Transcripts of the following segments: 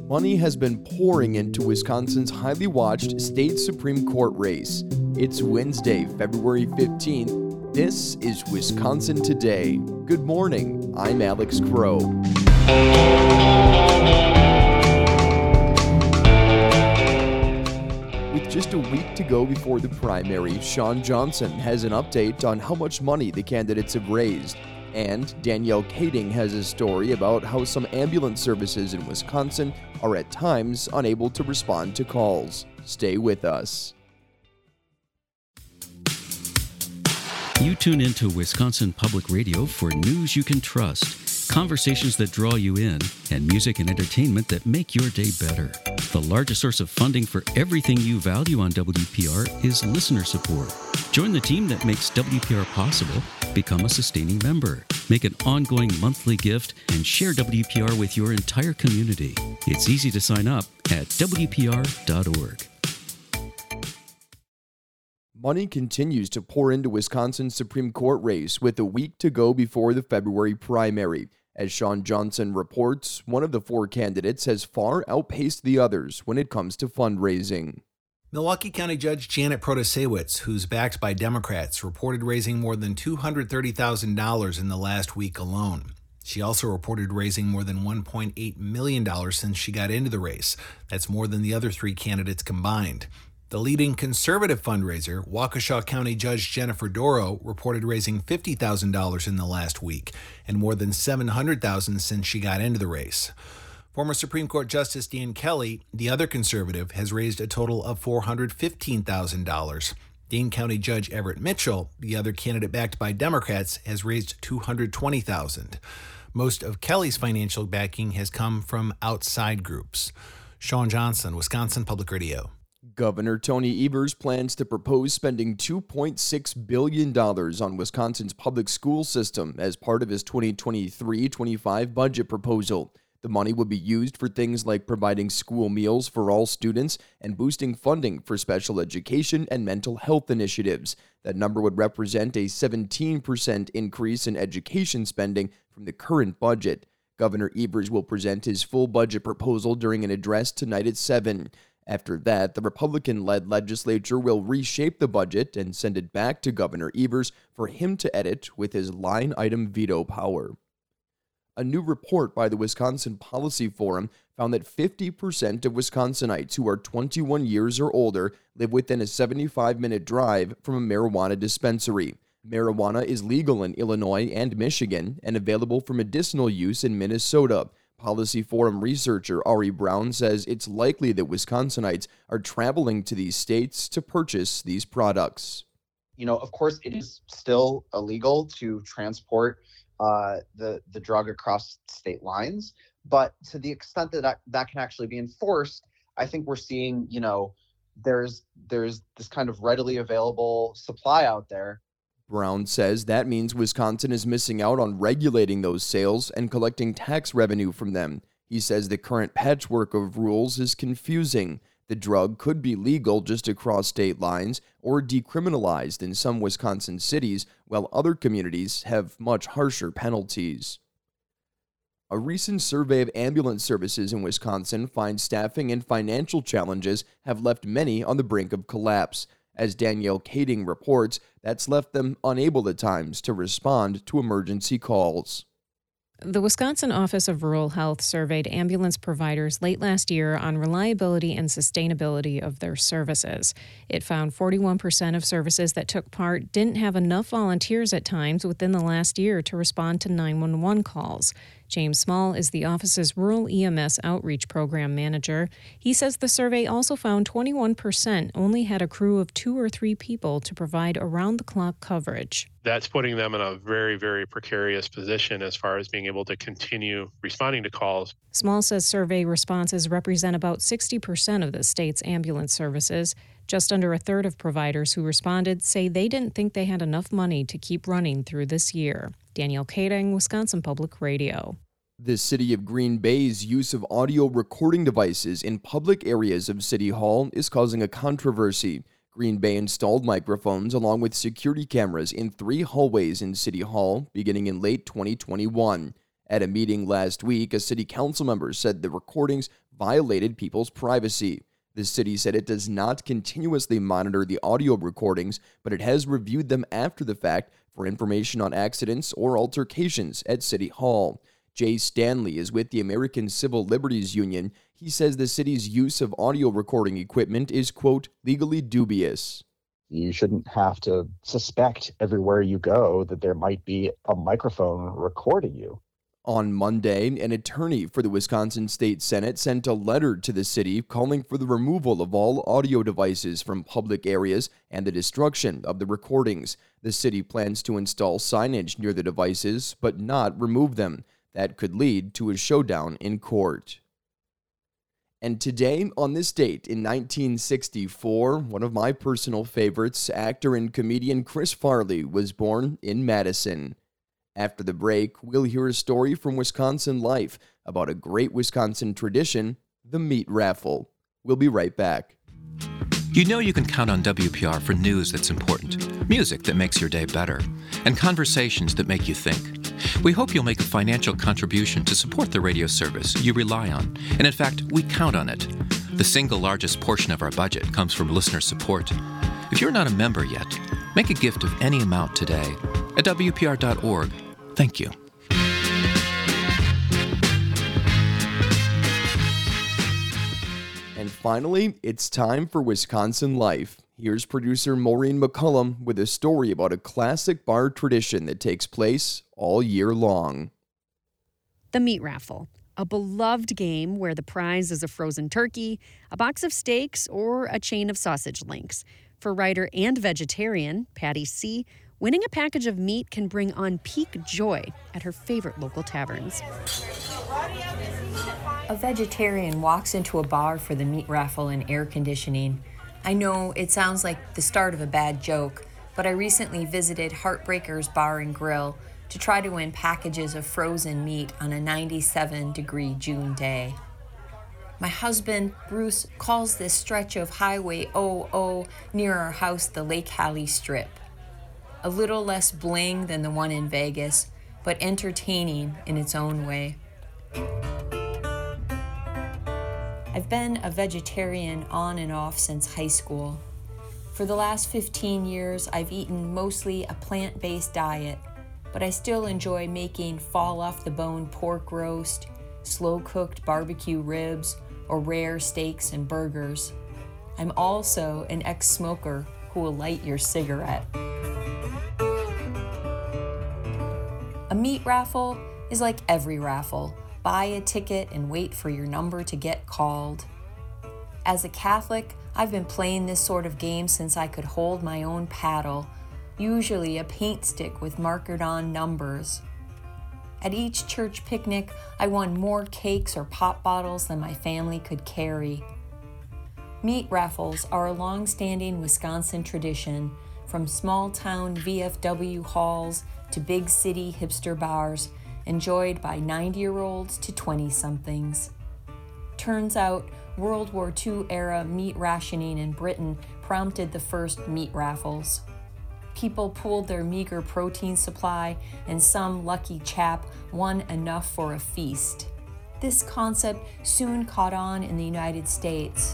Money has been pouring into Wisconsin's highly watched state Supreme Court race. It's Wednesday, February 15th. This is Wisconsin Today. Good morning, I'm Alex Crow. With just a week to go before the primary, Shawn Johnson has an update on how much money the candidates have raised. And Danielle Kading has a story about how some ambulance services in Wisconsin are at times unable to respond to calls. Stay with us. You tune into Wisconsin Public Radio for news you can trust, conversations that draw you in, and music and entertainment that make your day better. The largest source of funding for everything you value on WPR is listener support. Join the team that makes WPR possible. Become a sustaining member. Make an ongoing monthly gift and share WPR with your entire community. It's easy to sign up at WPR.org. Money continues to pour into Wisconsin's Supreme Court race with a week to go before the February primary. As Shawn Johnson reports, one of the four candidates has far outpaced the others when it comes to fundraising. Milwaukee County Judge Janet Protasiewicz, who's backed by Democrats, reported raising more than $230,000 in the last week alone. She also reported raising more than $1.8 million since she got into the race. That's more than the other three candidates combined. The leading conservative fundraiser, Waukesha County Judge Jennifer Dorow, reported raising $50,000 in the last week and more than $700,000 since she got into the race. Former Supreme Court Justice Dan Kelly, the other conservative, has raised a total of $415,000. Dane County Judge Everett Mitchell, the other candidate backed by Democrats, has raised $220,000. Most of Kelly's financial backing has come from outside groups. Shawn Johnson, Wisconsin Public Radio. Governor Tony Evers plans to propose spending $2.6 billion on Wisconsin's public school system as part of his 2023-25 budget proposal. The money will be used for things like providing school meals for all students and boosting funding for special education and mental health initiatives. That number would represent a 17% increase in education spending from the current budget. Governor Evers will present his full budget proposal during an address tonight at 7. After that, the Republican-led legislature will reshape the budget and send it back to Governor Evers for him to edit with his line-item veto power. A new report by the Wisconsin Policy Forum found that 50% of Wisconsinites who are 21 years or older live within a 75-minute drive from a marijuana dispensary. Marijuana is legal in Illinois and Michigan and available for medicinal use in Minnesota. Policy Forum researcher Ari Brown says it's likely that Wisconsinites are traveling to these states to purchase these products. Of course, it is still illegal to transport the drug across state lines, but to the extent that can actually be enforced, I think we're seeing, there's this kind of readily available supply out there. Brown says that means Wisconsin is missing out on regulating those sales and collecting tax revenue from them. He says the current patchwork of rules is confusing. The drug could be legal just across state lines or decriminalized in some Wisconsin cities, while other communities have much harsher penalties. A recent survey of ambulance services in Wisconsin finds staffing and financial challenges have left many on the brink of collapse. As Danielle Kading reports, that's left them unable at times to respond to emergency calls. The Wisconsin Office of Rural Health surveyed ambulance providers late last year on reliability and sustainability of their services. It found 41% of services that took part didn't have enough volunteers at times within the last year to respond to 911 calls. James Small is the office's Rural EMS Outreach Program Manager. He says the survey also found 21% only had a crew of 2 or 3 people to provide around-the-clock coverage. That's putting them in a very, very precarious position as far as being able to continue responding to calls. Small says survey responses represent about 60% of the state's ambulance services. Just under a third of providers who responded say they didn't think they had enough money to keep running through this year. Danielle Kading, Wisconsin Public Radio. The City of Green Bay's use of audio recording devices in public areas of City Hall is causing a controversy. Green Bay installed microphones along with security cameras in 3 hallways in City Hall beginning in late 2021. At a meeting last week, a city council member said the recordings violated people's privacy. The city said it does not continuously monitor the audio recordings, but it has reviewed them after the fact for information on accidents or altercations at City Hall. Jay Stanley is with the American Civil Liberties Union. He says the city's use of audio recording equipment is, quote, legally dubious. You shouldn't have to suspect everywhere you go that there might be a microphone recording you. On Monday, an attorney for the Wisconsin State Senate sent a letter to the city calling for the removal of all audio devices from public areas and the destruction of the recordings. The city plans to install signage near the devices, but not remove them. That could lead to a showdown in court. And today, on this date in 1964, one of my personal favorites, actor and comedian Chris Farley, was born in Madison. After the break, we'll hear a story from Wisconsin Life about a great Wisconsin tradition, the meat raffle. We'll be right back. You know you can count on WPR for news that's important, music that makes your day better, and conversations that make you think. We hope you'll make a financial contribution to support the radio service you rely on, and in fact, we count on it. The single largest portion of our budget comes from listener support. If you're not a member yet, make a gift of any amount today at WPR.org. Thank you. And finally, it's time for Wisconsin Life. Here's producer Maureen McCullum with a story about a classic bar tradition that takes place all year long. The Meat Raffle, a beloved game where the prize is a frozen turkey, a box of steaks, or a chain of sausage links. For writer and vegetarian Patty C., winning a package of meat can bring on peak joy at her favorite local taverns. A vegetarian walks into a bar for the meat raffle and air conditioning. I know it sounds like the start of a bad joke, but I recently visited Heartbreakers Bar and Grill to try to win packages of frozen meat on a 97-degree June day. My husband, Bruce, calls this stretch of Highway 00 near our house the Lake Hallie Strip. A little less bling than the one in Vegas, but entertaining in its own way. I've been a vegetarian on and off since high school. For the last 15 years, I've eaten mostly a plant-based diet, but I still enjoy making fall-off-the-bone pork roast, slow-cooked barbecue ribs, or rare steaks and burgers. I'm also an ex-smoker who will light your cigarette. A meat raffle is like every raffle. Buy a ticket and wait for your number to get called. As a Catholic, I've been playing this sort of game since I could hold my own paddle, usually a paint stick with markered-on numbers. At each church picnic, I won more cakes or pop bottles than my family could carry. Meat raffles are a long-standing Wisconsin tradition, from small-town VFW halls to big city hipster bars, enjoyed by 90-year-olds to 20-somethings. Turns out, World War II-era meat rationing in Britain prompted the first meat raffles. People pooled their meager protein supply, and some lucky chap won enough for a feast. This concept soon caught on in the United States.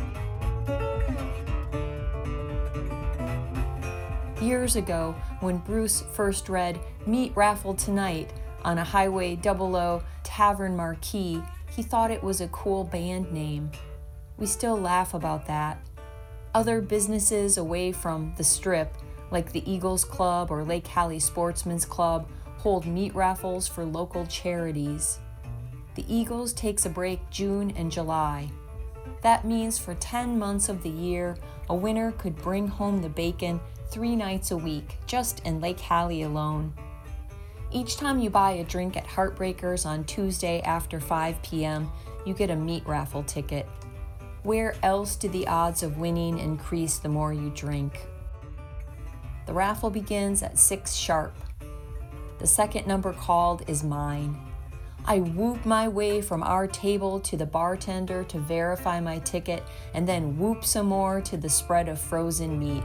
Years ago, when Bruce first read Meat Raffle Tonight on a Highway 00 tavern marquee, he thought it was a cool band name. We still laugh about that. Other businesses away from the Strip, like the Eagles Club or Lake Hallie Sportsman's Club, hold meat raffles for local charities. The Eagles takes a break June and July. That means for 10 months of the year, a winner could bring home the bacon 3 nights a week, just in Lake Hallie alone. Each time you buy a drink at Heartbreakers on Tuesday after 5 p.m., you get a meat raffle ticket. Where else do the odds of winning increase the more you drink? The raffle begins at 6 sharp. The second number called is mine. I whoop my way from our table to the bartender to verify my ticket, and then whoop some more to the spread of frozen meat.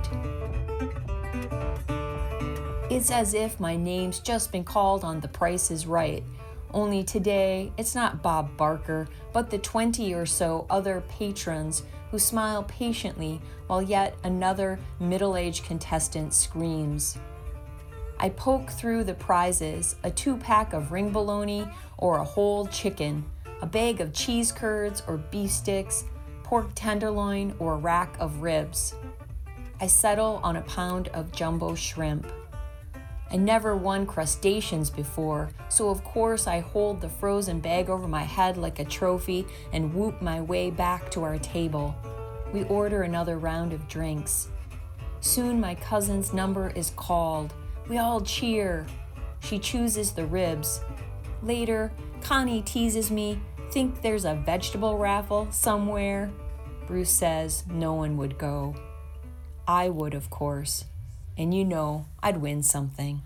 It's as if my name's just been called on The Price is Right, Only today, it's not Bob Barker, but the 20 or so other patrons who smile patiently while yet another middle-aged contestant screams. I poke through the prizes, a 2-pack of ring bologna or a whole chicken, a bag of cheese curds or beef sticks, pork tenderloin or a rack of ribs. I settle on a pound of jumbo shrimp. I never won crustaceans before, so of course I hold the frozen bag over my head like a trophy and whoop my way back to our table. We order another round of drinks. Soon my cousin's number is called. We all cheer. She chooses the ribs. Later, Connie teases me, think there's a vegetable raffle somewhere. Bruce says no one would go. I would, of course. And you know, I'd win something.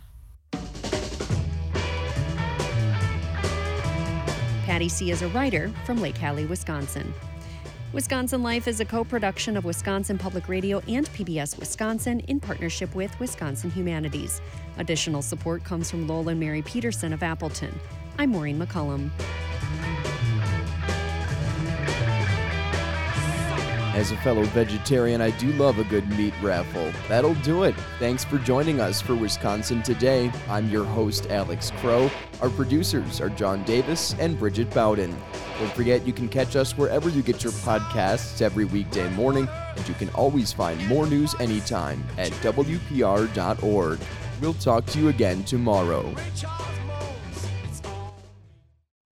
Patty C. is a writer from Lake Hallie, Wisconsin. Wisconsin Life is a co-production of Wisconsin Public Radio and PBS Wisconsin in partnership with Wisconsin Humanities. Additional support comes from Lowell and Mary Peterson of Appleton. I'm Maureen McCullum. As a fellow vegetarian, I do love a good meat raffle. That'll do it. Thanks for joining us for Wisconsin Today. I'm your host, Alex Crow. Our producers are John Davis and Bridget Bowden. Don't forget, you can catch us wherever you get your podcasts every weekday morning, and you can always find more news anytime at WPR.org. We'll talk to you again tomorrow.